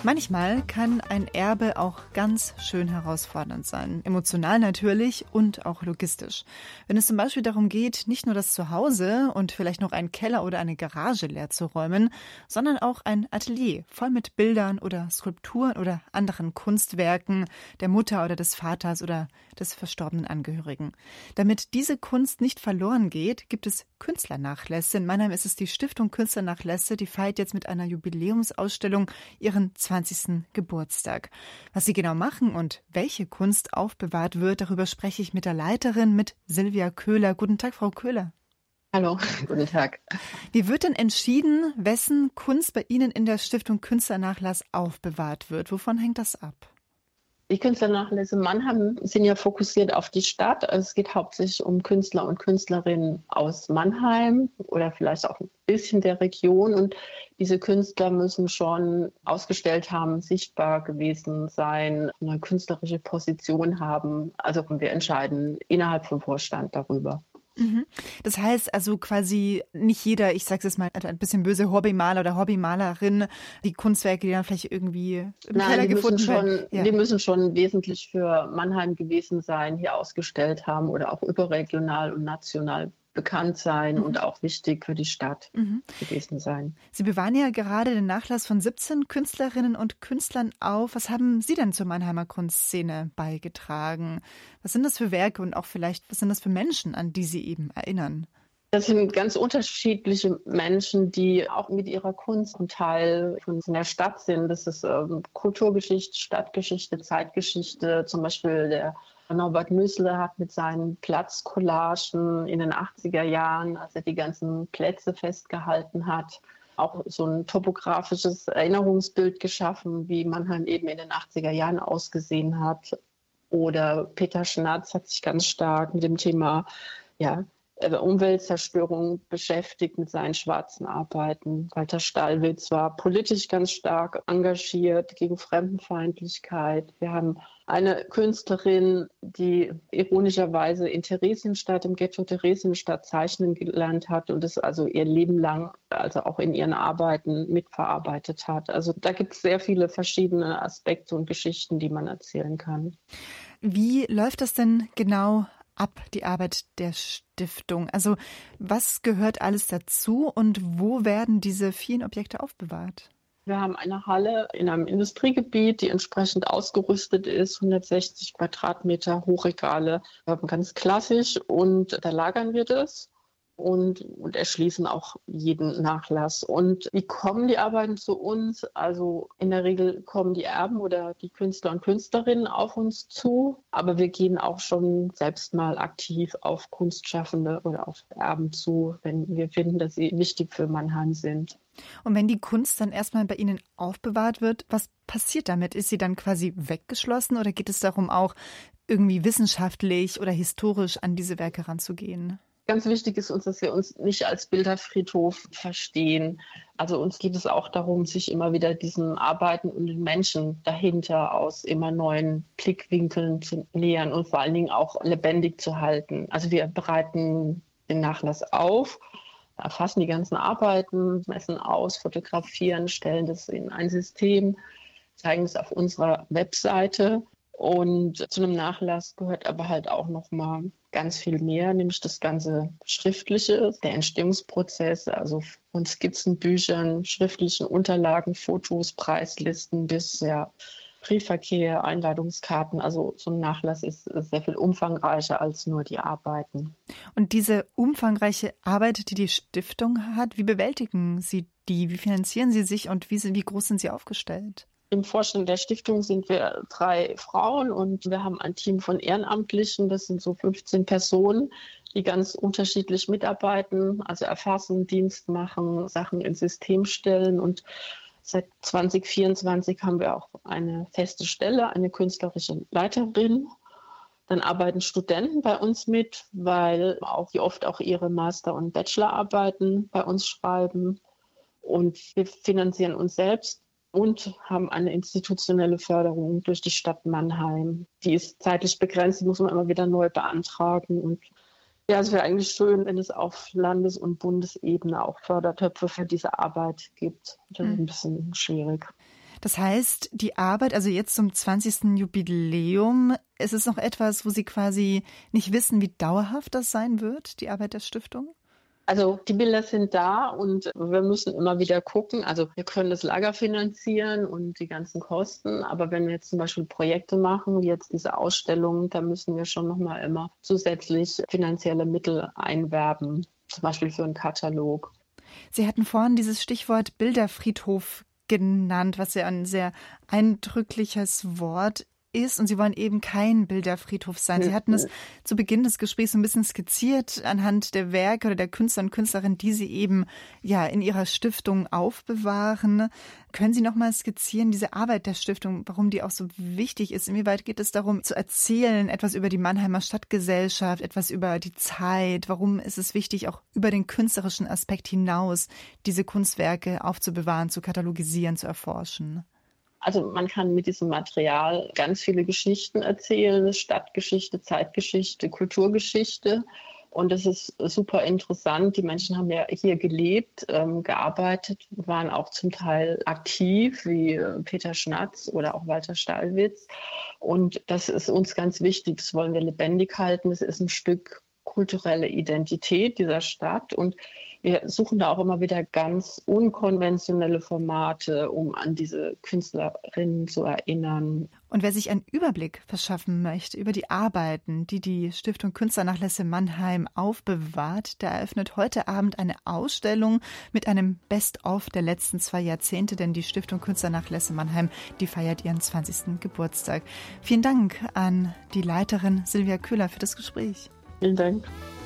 Manchmal kann ein Erbe auch ganz schön herausfordernd sein. Emotional natürlich und auch logistisch. Wenn es zum Beispiel darum geht, nicht nur das Zuhause und vielleicht noch einen Keller oder eine Garage leer zu räumen, sondern auch ein Atelier voll mit Bildern oder Skulpturen oder anderen Kunstwerken der Mutter oder des Vaters oder des verstorbenen Angehörigen. Damit diese Kunst nicht verloren geht, gibt es Künstlernachlässe. In Mannheim ist es die Stiftung Künstlernachlässe, die feiert jetzt mit einer Jubiläumsausstellung ihren 20. Geburtstag. Was sie genau machen und welche Kunst aufbewahrt wird, darüber spreche ich mit der Leiterin, mit Silvia Köhler. Guten Tag, Frau Köhler. Hallo, guten Tag. Wie wird denn entschieden, wessen Kunst bei Ihnen in der Stiftung Künstlernachlass aufbewahrt wird? Wovon hängt das ab? Die Künstlernachlässe Mannheim sind ja fokussiert auf die Stadt. Also es geht hauptsächlich um Künstler und Künstlerinnen aus Mannheim oder vielleicht auch ein bisschen der Region. Und diese Künstler müssen schon ausgestellt haben, sichtbar gewesen sein, eine künstlerische Position haben. Also wir entscheiden innerhalb vom Vorstand darüber. Das heißt also quasi nicht jeder, ich sage es mal ein bisschen böse, Hobbymaler oder Hobbymalerin, die Kunstwerke, die dann vielleicht irgendwie im Keller gefunden werden. Ja. Die müssen schon wesentlich für Mannheim gewesen sein, hier ausgestellt haben oder auch überregional und national bekannt sein und auch wichtig für die Stadt gewesen sein. Sie bewahren ja gerade den Nachlass von 17 Künstlerinnen und Künstlern auf. Was haben Sie denn zur Mannheimer Kunstszene beigetragen? Was sind das für Werke und auch vielleicht, was sind das für Menschen, an die Sie eben erinnern? Das sind ganz unterschiedliche Menschen, die auch mit ihrer Kunst ein Teil von der Stadt sind. Das ist Kulturgeschichte, Stadtgeschichte, Zeitgeschichte. Zum Beispiel der Norbert Müßle hat mit seinen Platzcollagen in den 80er Jahren, als er die ganzen Plätze festgehalten hat, auch so ein topografisches Erinnerungsbild geschaffen, wie Mannheim eben in den 80er Jahren ausgesehen hat. Oder Peter Schnatz hat sich ganz stark mit dem Thema Umweltzerstörung beschäftigt mit seinen schwarzen Arbeiten. Walter Stallwitz war politisch ganz stark engagiert gegen Fremdenfeindlichkeit. Wir haben eine Künstlerin, die ironischerweise in Theresienstadt, im Ghetto Theresienstadt zeichnen gelernt hat und das also ihr Leben lang, also auch in ihren Arbeiten mitverarbeitet hat. Also da gibt es sehr viele verschiedene Aspekte und Geschichten, die man erzählen kann. Wie läuft das denn genau ab, die Arbeit der Stiftung? Also was gehört alles dazu und wo werden diese vielen Objekte aufbewahrt? Wir haben eine Halle in einem Industriegebiet, die entsprechend ausgerüstet ist, 160 Quadratmeter Hochregale, ganz klassisch, und da lagern wir das und erschließen auch jeden Nachlass. Und wie kommen die Arbeiten zu uns? Also in der Regel kommen die Erben oder die Künstler und Künstlerinnen auf uns zu, aber wir gehen auch schon selbst mal aktiv auf Kunstschaffende oder auf Erben zu, wenn wir finden, dass sie wichtig für Mannheim sind. Und wenn die Kunst dann erstmal bei Ihnen aufbewahrt wird, was passiert damit? Ist sie dann quasi weggeschlossen oder geht es darum, auch irgendwie wissenschaftlich oder historisch an diese Werke ranzugehen? Ganz wichtig ist uns, dass wir uns nicht als Bilderfriedhof verstehen. Also uns geht es auch darum, sich immer wieder diesen Arbeiten und den Menschen dahinter aus immer neuen Blickwinkeln zu nähern und vor allen Dingen auch lebendig zu halten. Also wir bereiten den Nachlass auf, erfassen die ganzen Arbeiten, messen aus, fotografieren, stellen das in ein System, zeigen es auf unserer Webseite. Und zu einem Nachlass gehört aber halt auch nochmal ganz viel mehr, nämlich das ganze Schriftliche, der Entstehungsprozess, also von Skizzenbüchern, schriftlichen Unterlagen, Fotos, Preislisten bis Briefverkehr, Einladungskarten. Also so ein Nachlass ist sehr viel umfangreicher als nur die Arbeiten. Und diese umfangreiche Arbeit, die die Stiftung hat, wie bewältigen Sie die? Wie finanzieren Sie sich und wie groß sind Sie aufgestellt? Im Vorstand der Stiftung sind wir 3 Frauen und wir haben ein Team von Ehrenamtlichen. Das sind so 15 Personen, die ganz unterschiedlich mitarbeiten, also erfassen, Dienst machen, Sachen ins System stellen. Und seit 2024 haben wir auch eine feste Stelle, eine künstlerische Leiterin. Dann arbeiten Studenten bei uns mit, weil die oft auch ihre Master- und Bachelorarbeiten bei uns schreiben. Und wir finanzieren uns selbst und haben eine institutionelle Förderung durch die Stadt Mannheim. Die ist zeitlich begrenzt, die muss man immer wieder neu beantragen. Und ja, es wäre eigentlich schön, wenn es auf Landes- und Bundesebene auch Fördertöpfe für diese Arbeit gibt. Das ist ein bisschen schwierig. Das heißt, die Arbeit, also jetzt zum 20. Jubiläum, ist es noch etwas, wo Sie quasi nicht wissen, wie dauerhaft das sein wird, die Arbeit der Stiftung? Also die Bilder sind da und wir müssen immer wieder gucken. Also wir können das Lager finanzieren und die ganzen Kosten. Aber wenn wir jetzt zum Beispiel Projekte machen, wie jetzt diese Ausstellung, da müssen wir schon nochmal immer zusätzlich finanzielle Mittel einwerben. Zum Beispiel für einen Katalog. Sie hatten vorhin dieses Stichwort Bilderfriedhof genannt, was ja ein sehr eindrückliches Wort ist. Und Sie wollen eben kein Bilderfriedhof sein. Sie hatten es zu Beginn des Gesprächs so ein bisschen skizziert anhand der Werke oder der Künstler und Künstlerinnen, die Sie eben ja in Ihrer Stiftung aufbewahren. Können Sie noch mal skizzieren, diese Arbeit der Stiftung, warum die auch so wichtig ist? Inwieweit geht es darum, zu erzählen, etwas über die Mannheimer Stadtgesellschaft, etwas über die Zeit? Warum ist es wichtig, auch über den künstlerischen Aspekt hinaus diese Kunstwerke aufzubewahren, zu katalogisieren, zu erforschen? Also man kann mit diesem Material ganz viele Geschichten erzählen, Stadtgeschichte, Zeitgeschichte, Kulturgeschichte. Und das ist super interessant. Die Menschen haben ja hier gelebt, gearbeitet, waren auch zum Teil aktiv, wie Peter Schnatz oder auch Walter Stallwitz. Und das ist uns ganz wichtig. Das wollen wir lebendig halten. Es ist ein Stück kulturelle Identität dieser Stadt. Und wir suchen da auch immer wieder ganz unkonventionelle Formate, um an diese Künstlerinnen zu erinnern. Und wer sich einen Überblick verschaffen möchte über die Arbeiten, die die Stiftung Künstlernachlässe Mannheim aufbewahrt, der eröffnet heute Abend eine Ausstellung mit einem Best-of der letzten 2 Jahrzehnte, denn die Stiftung Künstlernachlässe Mannheim, die feiert ihren 20. Geburtstag. Vielen Dank an die Leiterin Silvia Köhler für das Gespräch. Vielen Dank.